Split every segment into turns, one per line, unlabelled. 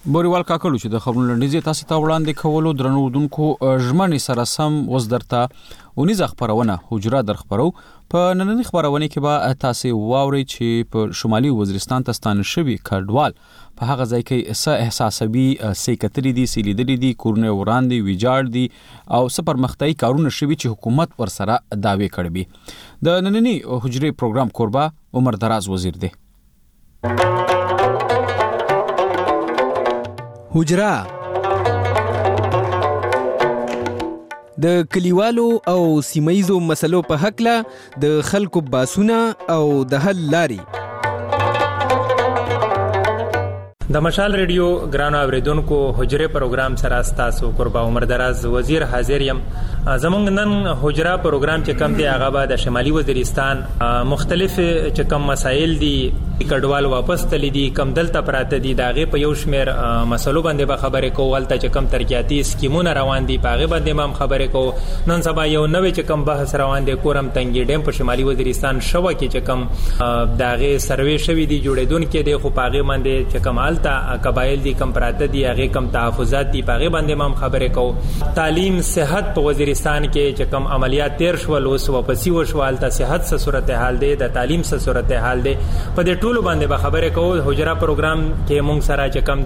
بوریوال کاکلو چې د خبرونو لنډیزې تاسو ته وړاندې کولو درنو اردوونکو ژمنې سره سم وزدرته ونیزه خبرونه حجره در خبرو په نننۍ خبرونه کې به تاسو واوري چې په شمالي وزیرستان ته ستانه شوی کډوال په هغه ځای کې څه احساسوي سېکتري دي سیلیدري دي کورونه وړاندې ویجاړ دي او څه پرمختیايي کارونه شوي چې حکومت ورسره داوی کړی د نننۍ حجره پروګرام کوربه عمر دراز وزیر دی.
حجره د کلیوالو او سیمایزو مسلو په حق له د خلکو باسونه او د حل لاري.
د مشال ریډیو ګرانو اوریدونکو حجره پروګرام سره تاسو قربا عمر دراز وزیر حاضر یم. زمونږ نن حجره پروګرام چې کم دی هغه به د شمالي وزیرستان مختلف چې کم مسایل دي کډوال واپس تللی دي کم دلته پراته دي داغه په یو شمیر مسلو باندې به خبرې کوولته چې کم ترقیاتي سکیمونه روان دي پاغه باندې هم خبرې کو. نن سبا یو نوې چې کم بحث روان دي کورم تنګي ډیم په شمالي وزیرستان شو کې چې کم داغه سروې شوې دي جوړېدون کې دي خو پاغه باندې چې کم تا قبایل دي کم پراته دي هغه کم تحفظات دي پاغه باندې هم خبرې کو. تعلیم صحت په وزیرستان کې چې کم عملیات تیر شو لوس واپسی وشوال ته صحت سره صورتحال دي د تعلیم سره صورتحال دي په دې ټولو باندې به خبرې کو. حجره پروګرام کې مونږ سره چې کم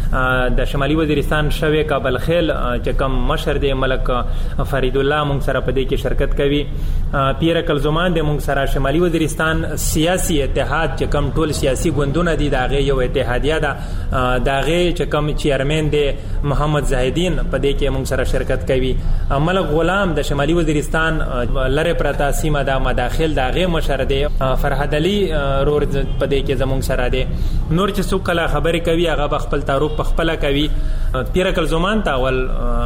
دي د شمالي وزیرستان شوی کابل خیل چې کم مشر دی ملک فرید الله مونږ سره په دې کې شرکت کوي. پیر کلزمان دی مونږ سره شمالي وزیرستان سیاسي اتحاد چې کم ټول سیاسي ګوندونه دي داغه یو اتحادیه ده داغه چې کم چیرمن دی محمد زاهدین په دې کې مونږ سره شرکت کوي. ملک غلام د شمالي وزیرستان لره پرتا سیمه د مداخل داغه مشر دی. فرحت علي رور په دې کې زمونږ سره دی. نور چې څوک کله خبرې کوي هغه خپل تعارف په خپل کوي. پیر کلزمان تاول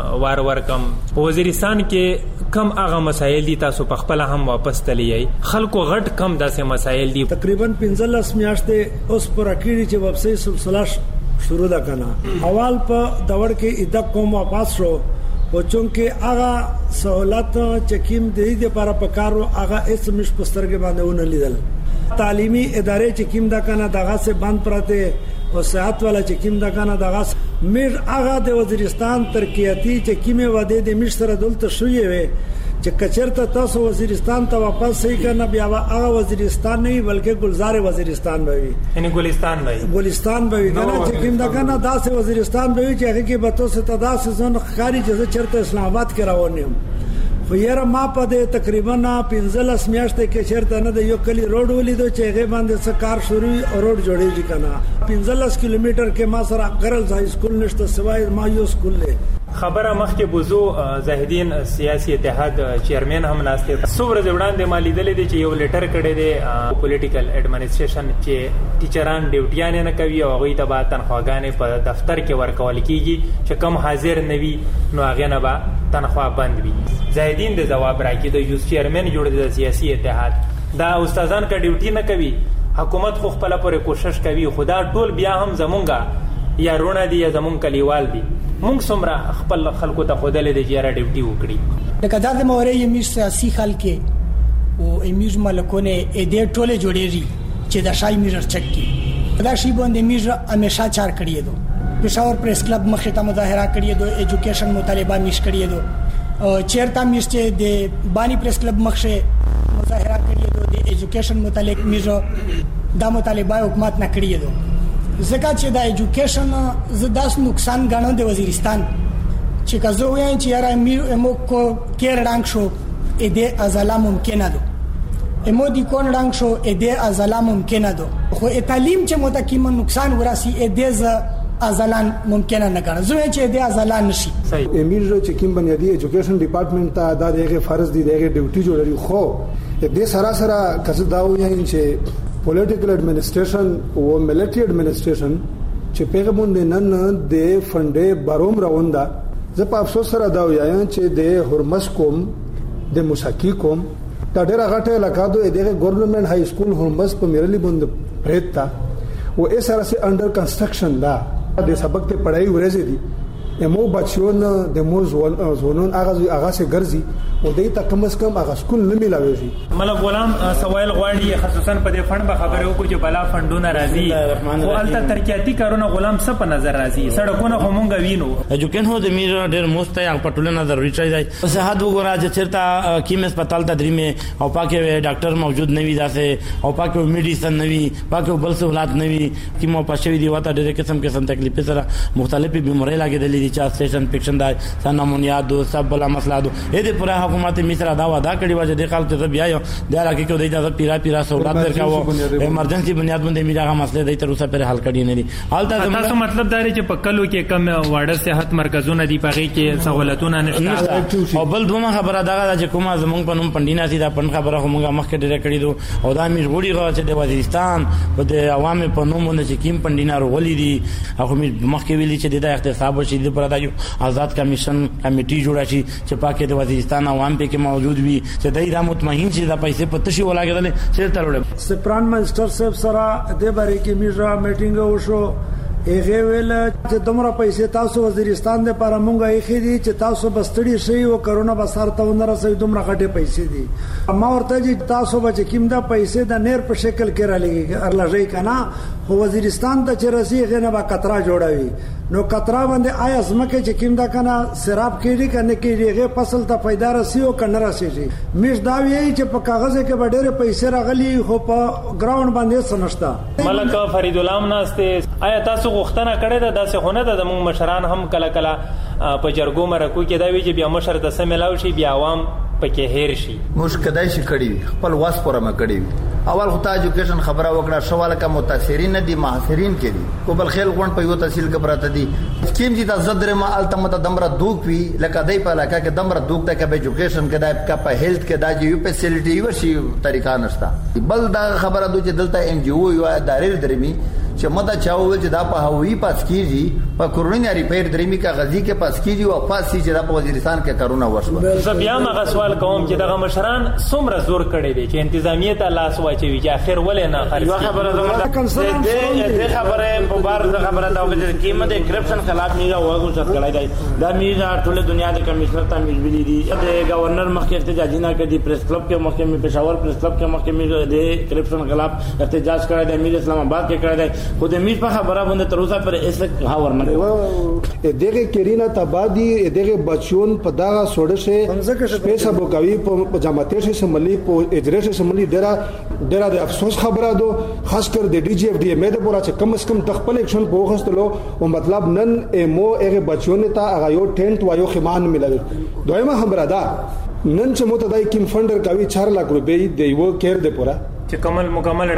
وار کم وزیرستان کې کم هغه مسایل دي تاسو په خپل هم واپس تللی خلکو غټ کم داسې مسایل دي
تقریبا 15 میاشتې اوس پر اکیری چې وبسای سلسله شروع ده کنه اول په دور کې ادا کوم واپس شو او چونکه هغه سہولت چې کیم دی د لپاره پکارو هغه اس مش پسترګ باندې ونه لیدل. تعلیمی ادارې چې کیم دا کنه دغه سے بند پراته او صحت والا چې کیم دا کنه دغه میر هغه د وزیرستان ترقیاتی چې کیمه وده د مش سره دلته شوې وي چې کچرته تاسو وزیرستان ته واپس شئ کنه بیا هغه وزیرستان نه بلکې گلزار وزیرستان به وي
یعنی گلستان به
کنه چې کیم دا کنه داسې وزیرستان به وي چې هغه کې به تاسو ته داسې ځون خاري چې چرته اسلام آباد کې روانم خو یاره ما په دې تقریبا 15 میاشتې کې چرته نه د یو کلی روډ ولیدو چې هغه باندې څه کار شروع او روډ جوړېږي کنه 15 کیلومتر کې ما سره ګرلز های سکول نشته سوای ما یو سکول له
خبره مخکې بوزو زاهدین سیاسي اتحاد چیرمن هم ناشته څومره وړاندې مالی دلې دي چې یو لیټر کړی دی پولیټیکل اډمنسټریشن چې ټیچران ډیوټیان نه کوي او هغه ته به تنخواګانې په دفتر کې ورکول کیږي چې کم حاضر نوي نو هغه نه به تنخوا بند وي. زاهدین د جواب راکړي د یوز چیرمن جوړ د سیاسي اتحاد دا استادان کا ډیوټي نه کوي حکومت خو خپل پورې کوشش کوي خدا ټول بیا هم زمونږه یا رونه دي یا زمون کلیوال دي مونږ څومره خپل خلکو ته خودلې د جیره ډیوټي وکړي
لکه دا د مورې یمیر سیاسي خلک او امیر ملکونه اې دې ټوله جوړېږي چې د شای میرر چک کی دا شی باندې امیر همیشه چار کړی دو پېښور پریس کلب مخې ته مظاهره کړی دو ایجوکیشن مطالبه میش کړی دو چیرته میش چې د بانی پریس کلب مخې مظاهره کړی دو د ایجوکیشن متعلق میز دا مطالبه حکومت نه کړی دو ځکه چې د ایجوکیشن زداس نقصان غاڼو د وزیرستان چې کزو وایم چې یاره امو کو کېر ډنګ شو اې دې ازلا ممکنه ده امو دي کون ډنګ شو اې دې ازلا ممکنه ده خو تعلیم چې متکیم نقصان وراسي اې دې ازلان ممکنه نه کړه زه چې دې ازلان نشي
امیر چې کوم بنیادی ایجوکیشن ډپارټمنٹ ته دا دغه فرض دی دغه ډیوټي جوړی خو دې سره کزو دا وایم چې پولیټیکل ایڈمنسٹریشن او ملټری ایڈمنسٹریشن چې پیغمون د نن د فنډې باروم راوندا زه په افسوس سره دا وایم چې د هرمس کوم د موسیقي کوم دا ډېر غټه علاقه ده د ګورنمنت های سکول هرمس په میرلی بند پریتا او اس سره سي انډر کنسټرکشن دا د سبق ته پڑھائی ورزه دي مو بچون د مو زونون هغه سه ګرځي او دې ته کم از کم هغه سکول نه ملاويږي.
ملک غلام سوال غواړي خصوصا په دې فند به خبره وکړو چې بلا فندونه راځي او الته ترقیاتي کارونه غلام څه په نظر راځي سړکونه همونګ وینو
اجوکن هو د میر ډېر مستحق پټولنه ضروري چي صحت وګورا چې چیرته کیم هسپتال ته درې او پاکه ډاکټر موجود نه وي داسه او پاکه میډیسن نه وي پاکه بل سہولت نه وي کیمو پښوی دی وته ډېر قسم تکلیف سره مختلفي بیماری لګېدلې دي چې سټیشن پکشن دا سنمونیا دو سب بلا مسله دو دې پورا حکومت مصر دا وعده کړی و چې د خلکو ته بیا یو د راکې کو د پیرا سہولت درکاو ایمرجنسي بنیاد باندې میراغه مسله د تر اوسه پر حل کړی نه دي. حالت
تاسو مطلب دا چې په کلو کې کم واړه صحت مرکزونه دي پغې کې سہولتونه نشته
او بل دوه خبره دا چې کومه زمونږ په نوم پندینا سي دا پند خبره همغه مخکې ډېر کړی دو او دا مې غوړي غوا چې د وزیرستان په د عوامو په نوم باندې چې کیم پندینا ورولې دي هغه مې مخکې ویلي چې د احتساب وشي د پر دا یو آزاد کمیشن کمیټي جوړه شي چې پاکه د وزیرستان عوام په کې موجود وي چې دای دا مطمئن شي دا پیسې پتشي ولاګدل چې ترول
سپران منسٹر صاحب سره د باره کې میجا میټینګ وشو هغه ویل چې دومره پیسې تاسو وزیرستان د لپاره مونږه یې خېدي چې تاسو بستړي شي او کرونا بسار ته ونر سي دومره غټه پیسې دي اما ورته چې تاسو به کوم دا پیسې د نیر په شکل کې را لګي ارلږي کنه خو وزیرستان ته چې رسي غنه با قطره جوړوي نو قطره باندې آیا سمکه چې کوم دا کنه سراب کېږي کنه کېږي فصل ته پیدا رسي او کنه رسي مش دا وی چې په کاغذ کې ډېر پیسې راغلي خو په ګراوند باندې سنشتا.
ملک فرید الام ناشته آیا تاسو غوښتنه کړې ده داسې خونه ده د مشران هم کله کله په جرګو مرکو کې دا وی چې بیا مشر د سملاو شي بیا عوام پکې هیر شي
مشکدای شي کړي خپل واس پوره ما کړي اول خو ته ایجوکیشن خبره وکړه شواله کا متاثرین دي محاصرین کې دي کو بل خیل غون په یو تحصیل کې براته دي سکیم چې د زدر ما التمت دمره دوک وی لکه دای په علاقه کې دمره دوک ته کې ایجوکیشن کې د کا په هیلث کې د یو فیسیلیټي ورشي طریقہ نشته بل دا خبره دوی چې دلته ام جی او یو ادارې درمي چې مدا چاوول چې دا په هوی پاس کیږي په کورونی ریپیر درمي کا غزي کې پاس کیږي او پاسي چې دا په وزیرستان کې کارونا وشو.
زه بیا مغه سوال کوم چې دغه مشران څومره زور کړی دی چې انتظامیه ته لاس واچوي چې اخر ولې نه خالص
خبره ده خبره په بار خبره دا چې قیمت کرپشن خلاف میرا وغو څه کړای دی دا میرا ټول دنیا د کمشنر ته مجبوری دي د گورنر مخکې احتجاج نه کړي پریس کلب کې مخکې پېښور پریس کلب کې مخکې د کرپشن خلاف احتجاج کړی دی میر اسلام آباد کې کړی دی خود امیر په خبره باندې تر اوسه پر ایسه هاور نه
دغه کرینا تبادی دغه بچون په دغه سوړشه پیسې بوکاوی په جماعتي سره سملی په اجرا سره سملی ډېر د افسوس خبره ده خاص کر د ډي جی اف ډي مې د پورا چې کم از کم د خپل اکشن په وخستلو او مطلب نن مو هغه بچون ته هغه یو ټینټ وایو خمان ملل دویمه خبره ده نن چې متدای کیم فندر کوي 4 لک روپۍ د یو کېر د پورا
چې مکمل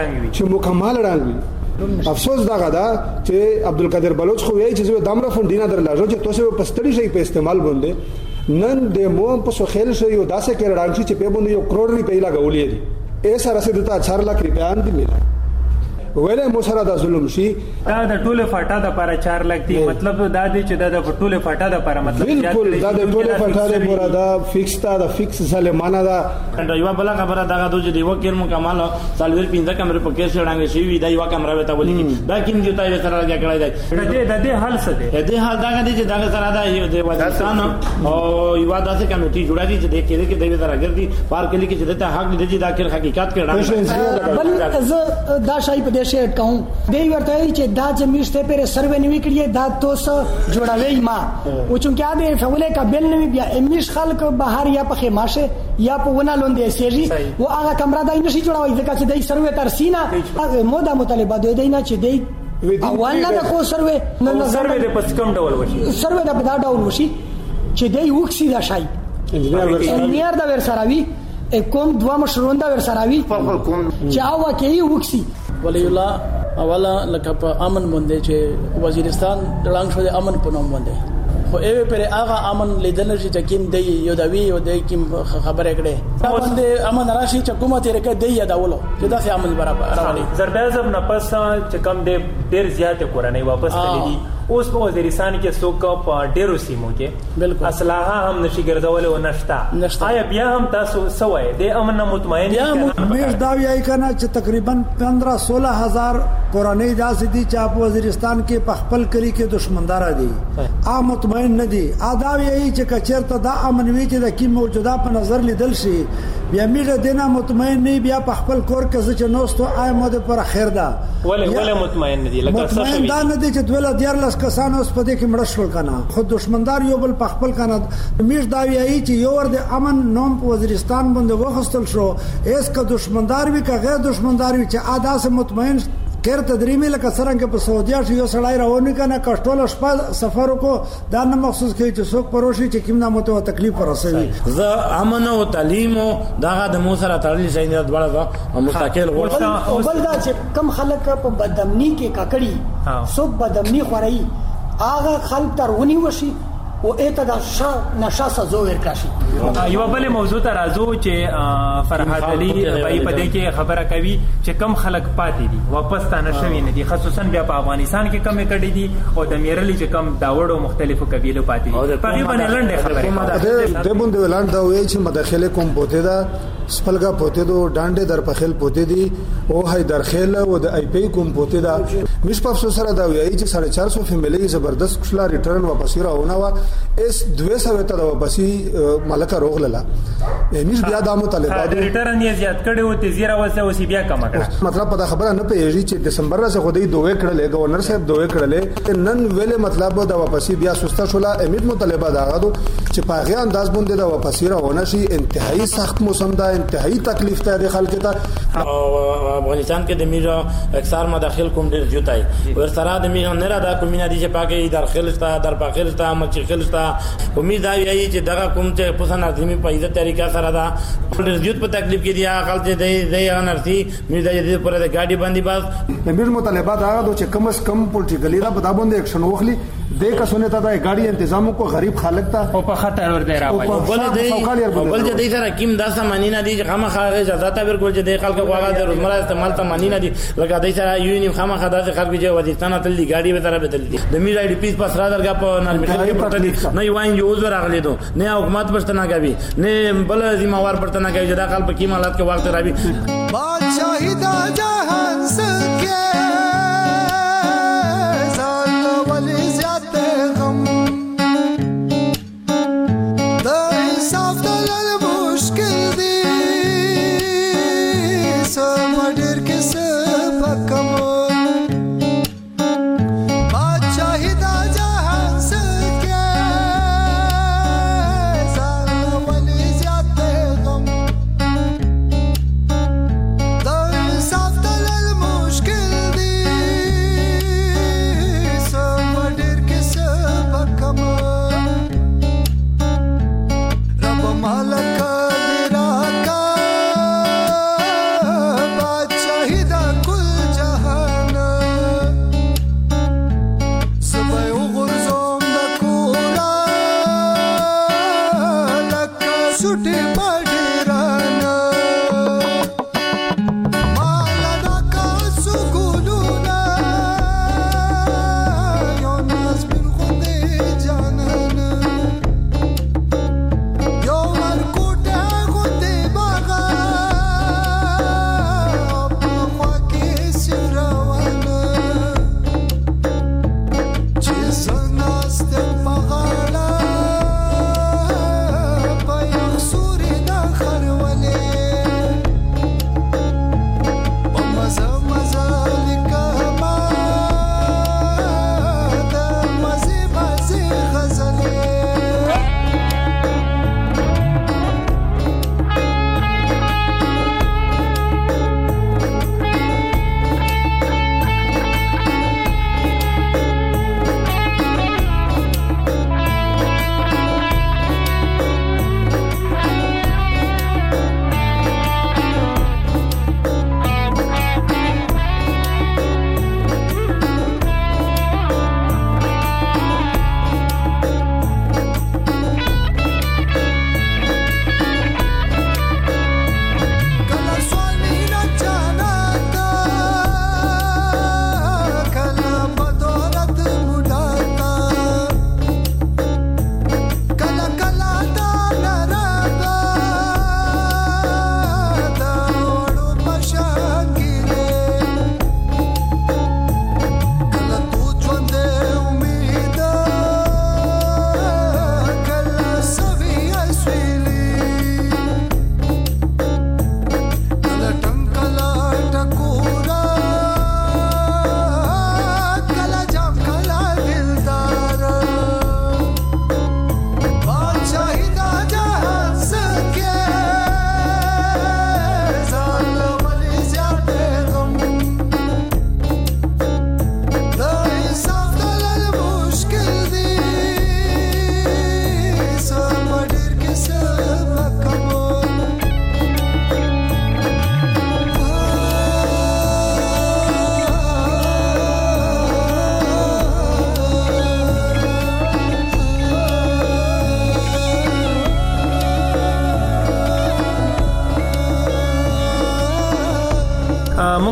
رنګ وي افسوس دا غدا چې عبدالقادر بلوچ خو یې چې دمره فندینا درلاجو چې تاسو په ستړي شي په استعمال باندې نن د مو په سوخیل شي یو داسې کې راځي چې په باندې 1 کروڑ روپۍ لګولې دي ایسا رسید ته 4 لک روپۍ اند مل ویله مو سره د ظلم شي
دا د ټوله فاټا د لپاره 4 لک دي مطلب دا دی چې دا د ټوله فاټا د لپاره مطلب
بالکل دا د ټوله فاټا د لپاره دا فکس تا د فکس سلمانه دا
یو بل خبره دا غو چې دی وکیر مکمل سالویر 15 کمرې په کې سړانګ شي وی دا یو کمره وته ولې دا کیم جو تای سره راځي کړای دی د دې حل څه دی د دې حل دا دی چې دا سره دا یو د وزیرستان او یو داسې کمیټي جوړا دي چې د کېږي کې دوی سره ګرځي پار کې کې چې د حق دي د اخر حقیقت کې
بل از دا شای په شی اٹکاؤں دی ورته چې دا چې میشته پر سروې نیوي کړی دا توسه جوړاوي ما او چونکه دا فولې قابل نه بیا امیش خلک بهر یا په خماشه یا په ونه لوندې سيږي او هغه کمره دای نشي جوړاوي ځکه چې دای سروې تر سینا مودا مطالبه دی نه چې دی اول نه کو سروې نه
سروې د پس کم ډول وشي
سروې د بدا ډول وشي چې دی وکسي دا شای انجینیر دا ورسراوي کوم دوه مشرون دا ورسراوي چې هغه کې وکسي
ولی الله اوله لکه په امن باندې چې وزیرستان دلنګ شو د امن په نوم باندې خو ایوه پر هغه امن لیدل چې کیم دی یو دا وی یو د کیم خبره کړي دا باندې امن راشي چې حکومت یې کې دی یادولو چې دا امن برابر راوړي
زربیازم نه پس چې کم دی ډیر زیات کورنۍ واپس کړي دي اوس په وزیرستان کې څوک په ډیرو سیمو کې
بالکل
اسلحه هم نشي ګرځول او نشتا آیا بیا هم تاسو سوای د امن نه مطمئن
میش دا ویای کنه چې تقریبا 15-16 هزار کورنۍ داسې دي چې په وزیرستان کې په خپل کلی کې دشمندار دي عام مطمئن نه دي ادا ویای چې کچرته دا امن وی چې د کی موجوده په نظر لیدل شي بیا میډه دینه مطمئن نه بیا په خپل کور کې چې نوستو آی مده پر خیر ده
ولا مطمئن نه دي لکه څه
مطمئن دا نه دي چې دوله ديار لاس کسان اوس په دې کې مړ شول کنه خود دشمندار یو بل په خپل کنه میش دا ویای چې یو ور د امن نوم په وزیرستان باندې وخستل شو اس کا دشمندار وی کا غیر دشمندار وی چې ادا سے مطمئن کیر تدریمی لکه څنګه په سعودیا شو یو سړی راونی کنه کښټول شپه سفر کو دا نه مخصوص کوي چې څوک پروشي چې کوم نامه ته تکلیف ورسوي
زه امن او تعلیم او دغه د مو سره تړلې شي نه دواړه مستقل
او بل دا چې کم خلک په بدامنی کې ککړي څوک بدامنی خوري هغه خلک ترونی وشي او اته دا نشه سزا ورکړي
یو بل موضوع ته راځو چې فرحات علي بای په دې کې خبره کوي چې کم خلک پاتې دي واپس ته نشوي نه دي خصوصا بیا په افغانستان کې کم کړي دي او د میرلي چې کم داوړو مختلفو قبیلو پاتې دي تقریبا لنډه خبره
ده بوند ولان دا وی چې مداخله کوم پوته دا سپلګه پوته دو ډانډه در پخل پوته دي او هي درخل او د آی پی کوم پوته دا مش په افسوس سره دا وی چې 450 فیملی زبردست کښلا ریټرن واپس راونه وا اس 200 ته د واپسی ملکه روغله مش بیا د مطالبات
ریټرن یې زیات کړي او تیزیره وسه وسی بیا کم کړه
مطلب په خبره نه پیږي چې دسمبر راځه خو دې دوه کړلې گورنر صاحب دوه کړلې نن ویلې مطلب د واپسی بیا سستا شولا امید مطالبه دا غو چې په هغه انداز باندې د واپسی راونه شي انتهایی سخت موسم دا انتهایی تکلیف ته د خلکو ته
افغانستان کې د میرا اکثر مداخل کوم ډیر جوتای ور سره د میرا نه را دا کومینه دي چې پاکي داخل ستا در پاخل ستا مچخل ستا امید دا یی چې دغه کوم چې پسند ازمي په ایزه طریقه سره دا ډیر جوت په تکلیف کې دي عقل چې دی انرسي میرا دې پر د گاډي باندې باز
امیر مطالبات هغه چې کم از کم پولیټیکلی دا په باندې اکشن وخلی دې کا سونه ته د گاډي تنظیم کو غریب خلک ته
او په خطر ور دی راوړي
بل دې سره کیم دا سامانی نه دي چې خامخا اجازه ته ورکول چې د خلکو غواړي د روزمره استعمال ته مانی نه دي لکه دې سره یونی خامخا د خلکو چې وزیرستان ته دی گاډي به سره بدل دي د میرا ډی پیس پس را درګه په نرمخل کې پټ دي نه یوان یو زور راغلی دو نه حکومت پښتنه کوي نه بل ذمہوار پښتنه کوي چې دا خلک په کیم حالات کې وخت راوي
بادشاہی دا جهان سکه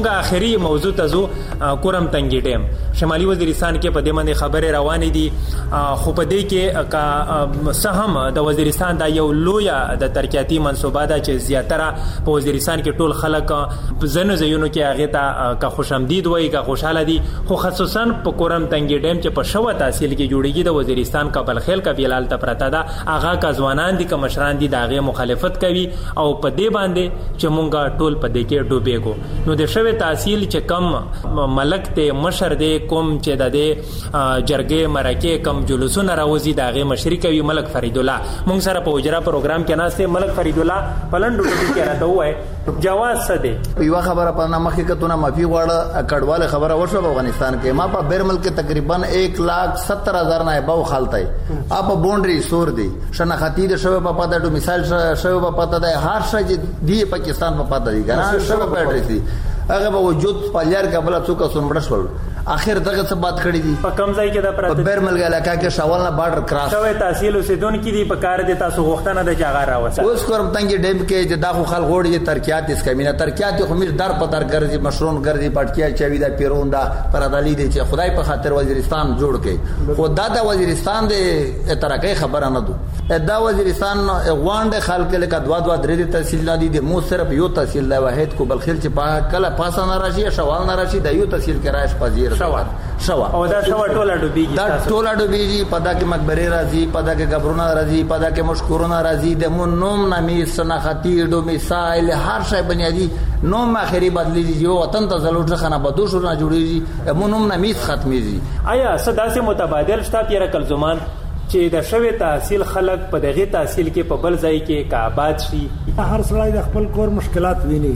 مونږه اخري موضوع ته زو کورم تنګي ډیم شمالي وزیرستان کې په دې باندې خبره روانې دي خو په دې کې کا سهم د وزیرستان دا یو لویا د ترقیاتي منصوبه ده چې زیاتره په وزیرستان کې ټول خلک زنه زینو کې هغه ته کا خوشامدید وایي کا خوشاله دي خو خصوصا په کورم تنګي ډیم چې په شوه تحصیل کې جوړیږي د وزیرستان کا بلخیل کا ویلال ته پرتا ده هغه کا ځوانان دي کا مشران دي دا هغه مخالفت کوي او په دې باندې چې مونږه ټول په دې کې ډوبېګو نو د شوه تحصیل چې کم ملک ته مشر دی کوم چې د دې جرګې مرکه کم جلوسونه راوځي دا هغه مشري کوي ملک فرید الله مونږ سره په وجرا پروګرام کې ناشته ملک فرید الله پلنډو کې راته وای جواز څه دی
یو خبره په نامه کې کتونه معافي غواړه کډواله خبره وشو په افغانستان کې ما په بیر ملک تقریبا 1,70,000 نه به خالتای اپ باونډري سور دی شناختی د شوه په پاده ډو مثال شوه په پاده د هر شي دی پاکستان په پاده دی ګران شوه په اډرس دی هغه به وجود پالیار کابل څوک سنبړ شول اخر دغه څه بات کړی دي
په کم ځای کې د
په بیر ملک علاقہ کې شاول نه بارډر کراس
شوه تحصیل اوسیدون کې دی په کار دي تاسو غوښتنه د جګړه راوځه
اوس کورم تنګي ډیم کې چې داخو خلک غوړي ترکیات اس کمینه ترکیات خو میر در په در ګرځي مشرون ګرځي پټکیا چوي دا پیرون دا پردالي دي چې خدای په خاطر وزیرستان جوړ کړي خو دا وزیرستان د ترقی خبره نه دو دا وزیرستان غوانډه خلک له کډوا دوا درې تحصیل نه دي د مو صرف یو تحصیل دی واحد کو بلخیل چې په کله پاسه نه راشي شوال نه راشي د یو تحصیل کې راش پذیر شوا
او دا شوا ټوله ډوبېږي
دا ټوله ډوبېږي پدا کې مقبره راځي پدا کې قبرونه راځي پدا کې مشکورونه راځي د مون نوم نامي شناختی ډو مثال هر شی بنیادی نوم اخري بدلیږي یو وطن ته زلوټ خانه بدو شو نه جوړیږي مون نوم نامي ختميږي
آیا صداسه متبادل شتا پیره کل زمان چې د شوه تحصیل خلک په دغه تحصیل کې په بل ځای کې کا آباد شي
هر سړی د خپل کور مشکلات ویني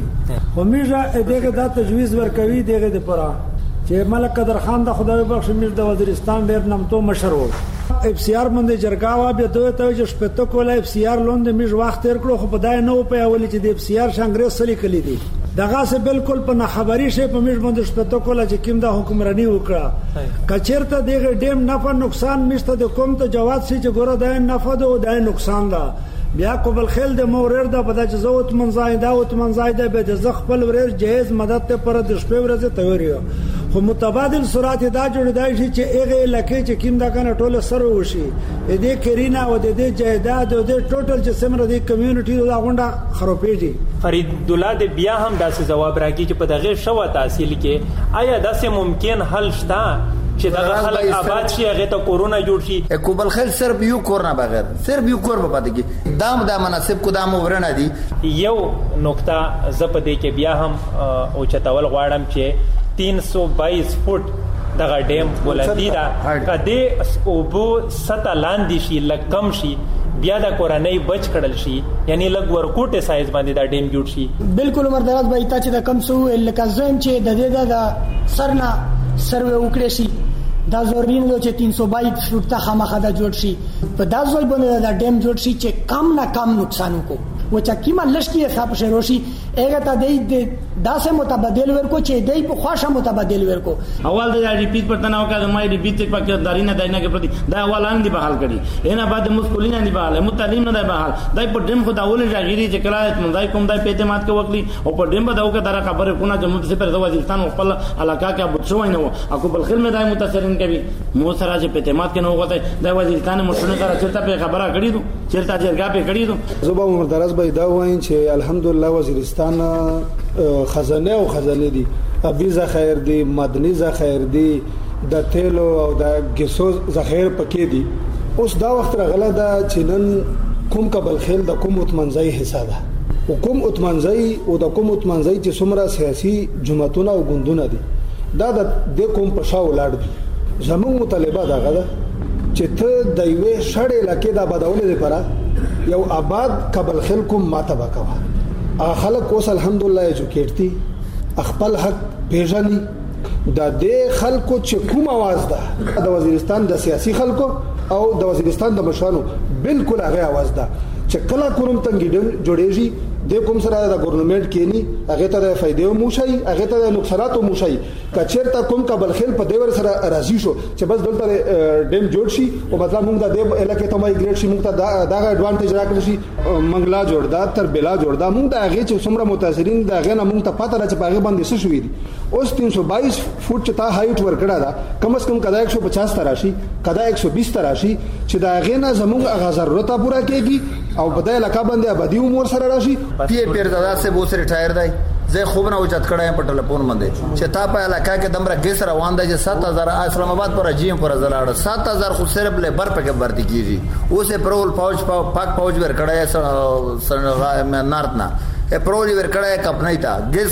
همیشه دغه د تجویز ورکوي دغه د پره چې ملک قدر خان د خدای بخښ میر د وزیرستان ډیر نامتو مشر و اف سی آر باندې جرګاوا به دوی ته چې شپته کوله اف سی آر لوند میج وخت تیر کړو خو بدای نه په اولی چې د اف سی آر شانګریس سلی کلی دي دغه سه بالکل په نه خبري شي په میج باندې شپته کوله چې کوم د حکمرانی وکړه کچیرته دغه ډیم نه په نقصان مشته د کوم ته جواب سي چې ګوره دا نه فاده او دا نقصان ده بیا قبل خیل د مورر د بد جزوت منځای دا اوت منځای د به د خپل ورر جهیز مدد ته پر د شپې ورځ تیوریو خو متبادل سرعت دا جوړدای شي چې هغه لکه چې کیم دا کنه ټوله سره وشي دې کرینا او دې جهیداد او دې ټوټل چې سمره دې کمیونټي دا غونډه خروپېږي
فرید الله د بیا هم داسې جواب راکړي چې په دغه شوه تحصیل کې آیا داسې ممکن حل شته چې دغه خلک آباد شي هغه ته کورونا جوړ شي
کوبل خل صرف یو کورنا بغیر صرف یو کور په پاتې کې دام دا مناسب کو دام ورنه دي
یو نقطه زپ دې کې بیا هم او چتاول غواړم چې 322 فوټ دغه ډیم ولادي دا کده او بو ستا لاندې شي لکم شي بیا د کورنۍ بچ کړل شي یعنی لګ ورکوټه سایز باندې دا ډیم جوړ شي
بالکل عمر دراز به تا چې د کم سو لکه ځین چې د دې د سرنا سروې وکړي شي دا زورین لو چې 322 فوټ ته خامخا دا جوړ شي په دا ځای باندې دا ډیم جوړ شي چې کم نه کم نقصان وکړي و چې کیما لشکي حساب شروشي هغه ته د داسه متبادل ورکو چې دای په خواشه متبادل ورکو
اول دا ریپیټ پرته نه وکړه ما ریپیټ تک پکې دارینه داینه کې پرتی دا اولان دی بحال کړي اینا بعد مسکولینه دی بحال متعلم نه دی بحال دای په ډیم خو دا اول راغیری چې کړه مندای کوم دای په اعتماد کې وکړي او په ډیم به دا وکړه دا خبره کو نه چې مت پر وزیرستان خپل علاقہ کې ابو شوی نه او کو بل خل مې دای متاثرین کوي مو سره چې په اعتماد کې نه وکړه دا وزیرستان مشرونه سره چرته په خبره کړی دو چرته جرګه په کړی دو
زوبا عمر دراز به دا وایم چې الحمدلله وزیرستان خزانه او خزانه دي ابي ذخایر دي معدني ذخایر دي د تیل او د ګیسو ذخایر پکې دي اوس دا وخت راغله دا چې نن کوم قبل خیل د کوم اتمنځي حصہ ده حکومت اتمنځي او د کوم اتمنځي چې څومره سیاسي جماعتونه او ګوندونه دي دا د کوم په شاو لاړ دي زموږ مطالبه دا غواړي چې ته د یوې شړې لکه د بدولې لپاره یو آباد قبل خیل کوم ماته وکوا خلک اوس الحمدلله ایجوکیټ دي خپل حق پیژني د دې خلکو چې کوم आवाज ده د وزیرستان د سیاسي خلکو او د وزیرستان د مشرانو بالکل هغه आवाज ده چې کله کوم تنګ جوړېږي د کوم سره د ګورنمنت کېنی هغه ته د فائدې مو شي هغه ته د نقصانات مو شي کچیرته کوم کابل خیل په دیور سره راضي شو چې بس دلته ډیم جوړ شي او مطلب موږ د دې علاقې ته مایګریټ شي موږ ته دا اډوانټیج راکړي شي منګلا جوړ دا تر بلا جوړ دا موږ د هغه چې څومره متاثرین دا غنه موږ ته پته راځي په هغه باندې څه شوې دي اوس 322 فوټ چې تا هایټ ورکړه دا کم از کم کدا 150 تراشي کدا 120 تراشي چې دا غنه زموږ هغه ضرورت پورا کېږي او بدای علاقہ باندې آبادی امور سره راشي
پیر دادا سے وہ سے ریٹائر دی زه خوب نه اوچت کړه په ټلیفون باندې چې تا په علاقہ کې دمره ګیس روان دی چې 7000 اسلام آباد پر جیم پر زلاړ 7000 خو صرف لیبر په کې برتی کیږي اوسه پرول فوج پاک فوج ور کړه نارت نه پرول ور کړه کپنای تا ګیس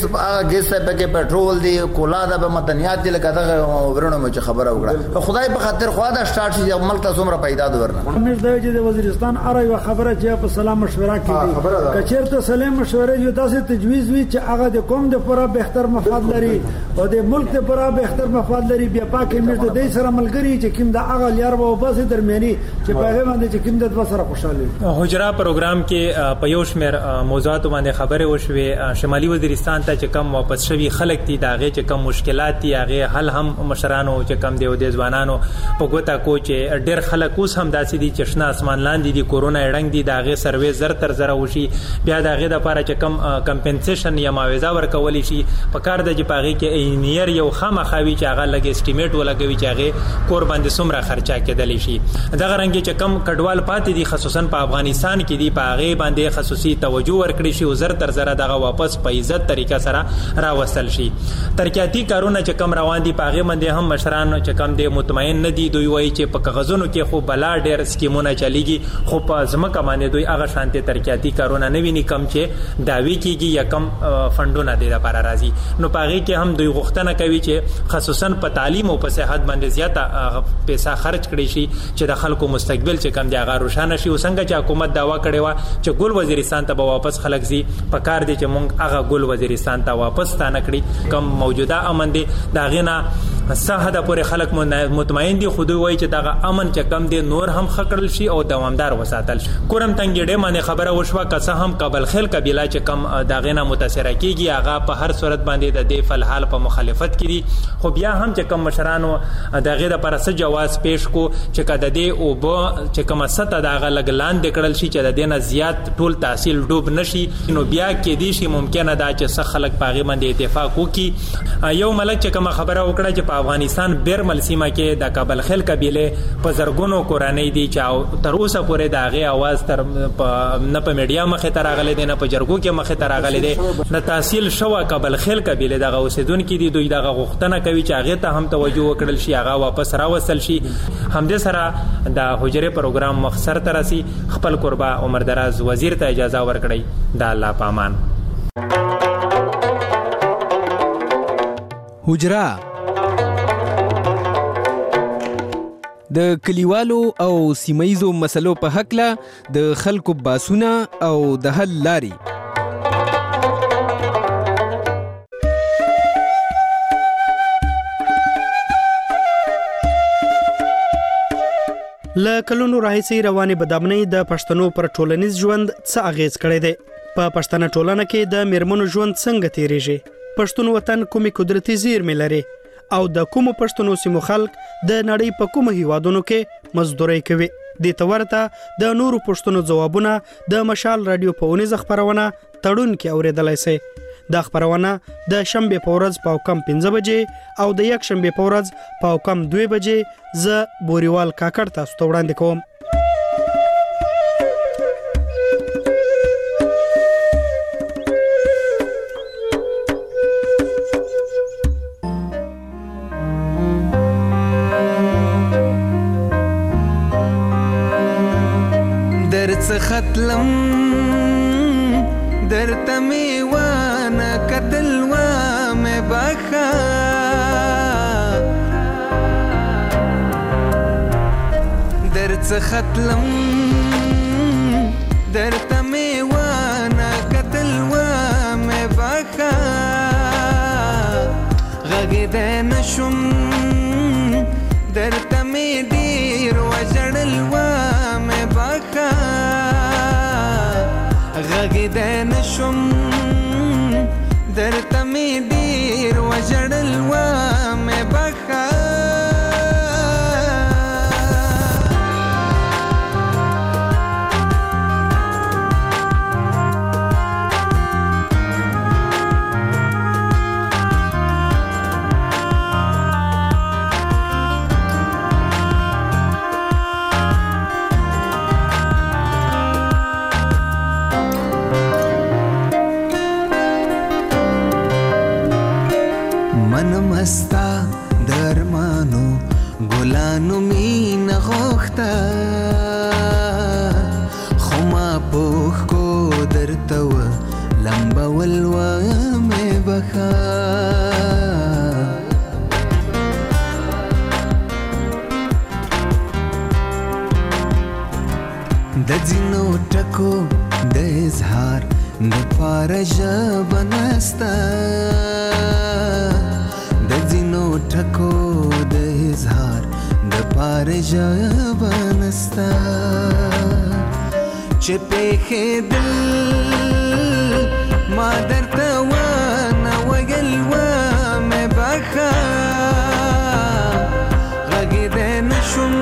په کې پټرول دی کولا دا به متنیات دی لکه دا ورونو مې خبره وکړه خدای په خاطر خوا دا سٹارټ شي ملک ته څومره پیدا ورنه
موږ د وزیرستان اره یو خبره چې په سلام مشوره کوي کچېرته سلام مشوره یو داسې تجویز وی چې هغه د قوم د پوره بهتر مفاد لري او د ملک د پوره بهتر مفاد لري بیا پاکه موږ د دې سره ملګری چې کوم د هغه لیار وو بس درمیاني چې په هغه باندې چې کوم د سره خوشاله
حجرا پروګرام کې په یو شمېر موضوعات باندې خبره وشوي شمالي وزیرستان ته چې کم واپس شوی خلک دي داغه چې کم مشکلات دي هغه حل هم مشرانو چې کم دی او د ځوانانو په ګوتا کو چې ډېر خلک اوس هم داسې دي چې شنه اسمان لاندې دي کورونا اړنګ دي داغه سروې زر تر زر وشي بیا داغه د لپاره چې کم کمپنسیشن یا معاوضه ورکول شي په کار د جپاغي کې انجینیر یو خامخاوي چې هغه لګي اسټیمیټ ولګوي چې هغه کور باندې سمره خرچا کېدل شي دغه رنګ چې کم کډوال پاتې دي خصوصا په افغانستان کې دي په هغه باندې خصوصي توجه ورکړي شي او زر تر زر دغه واپس په عزت طریقه سره راوستل شي ترقیاتی کارونه چې کم روان دي په هغه باندې هم مشران چې کم دي مطمئن نه دي دوی وایي چې په کاغذونو کې خو بلا ډېر سکیمونه چلیږي خو په ځمکه باندې دوی هغه شانتي ترقیاتی کارونه نه ویني کم چې داوی کیږي یا کم فندونه دي لپاره راځي نو په هغه کې هم دوی غوښتنه کوي چې خصوصا په تعلیم او په صحت باندې زیاته پیسې خرج کړي شي چې د خلکو مستقبل چې کم دی هغه روښانه شي او څنګه چې حکومت داوا کړي و چې ګل وزیرستان ته به واپس خلک زی په کار دي چې مونږ هغه ګل وزیرستان ته واپس تانه کړی کم موجوده امن دي دا غینا صحه د پورې خلک مطمئن دي خو دوی وایي چې دا امن چې کم دي نور هم خکړل شي او دوامدار وساتل شي کورم تنګډه باندې خبره وشوه که څه هم کابل خیل قبیله چې کم دا غینا متاثر کیږي هغه په هر صورت باندې د دې فلحال په مخالفت کړي خو بیا هم چې کم مشرانو دا غیره پر څه جواز پیش کو چې کده دې او به چې کوم سطح دا غلګلان د کړل شي چې د دینه زیات ټول تحصیل ډوب نشي نو بیا کې دي شي ممکنه دا چې څه خلک پاغي باندې اتفاق وکي یو ملک چې کوم خبره وکړه چې په افغانستان بیرمل سیمه کې د کابل خیل قبیله په زرګونو کورانې دي چې تر اوسه پورې دا غي आवाज تر نه په میډیا مخه تر راغلي دي نه په جرګو کې مخه تر راغلي دي نه تحصیل شوه کابل خیل قبیله دغه اوسیدونکو دي دوی دغه غوښتنه کوي چې هغه ته هم توجه وکړل شي هغه واپس راوستل شي همدې سره د حجره پروګرام مخسر ترسي خپل قربا عمر دراز وزیر ته اجازه ورکړي د الله پامان
حجره د کلیوالو او سیمایزو مسلو په حق له د خلکو باسونه او د حل لاري
له کلونو راهیسې روانې بدامنۍ د پښتنو پر ټولنیز ژوند څه اغیز کړی دی په پښتنه ټولنه کې د میرمنو ژوند څنګه تیریږي پښتون وطن کومې قدرتي زیرمې لري او د کومو پښتنو سیمو خلک د نړۍ په کومو هیوادونو کې مزدوري کوي د تورته د نورو پښتنو ځوابونه د مشال رادیو په اونیز خبرونه تړون کې اوریدلای شي د خبرونه د شنبه په ورځ په کم 15 بجې او د یک شنبه په ورځ په کم 2 بجې ز بوريوال کاکړ تاسو ته وړاندې کوم
ختلم درته میوانه قتل و مې بخا درته ختلم درته میوانه قتل و مې بخا غږ نشم درته می ډیر وجړل و مې بخا غږ نشم درته می ډیر وجړل و ګلانو ګلانو مینه غوښته خو ما پوښ کو درته و لمبول و مې بخا د ځینو ټکو د اظهار د پاره ژبه نسته د ځینو ټکو د اظهار د پاره ژبه نسته چې پېښېدل ما درته ونه ویل ومې بخه غږېدی نه شوم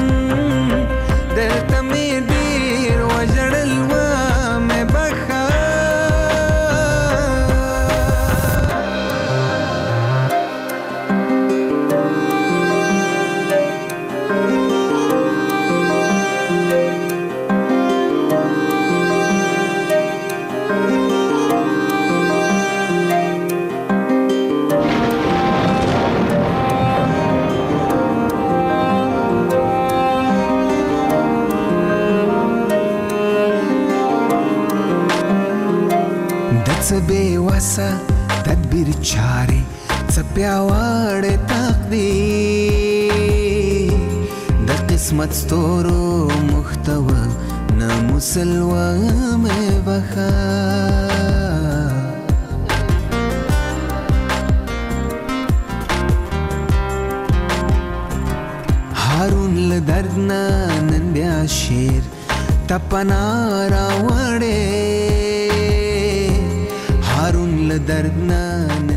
درته مې ډېر وژړل ومې بخه څه بې وسه تدبیر چارې څه پیاوړی تقدیر د قسمت ستورو محتوه نه مسلوه مې بخه هارون له درد نه نن بیا شعر تپنا راوړې هارون له درد نه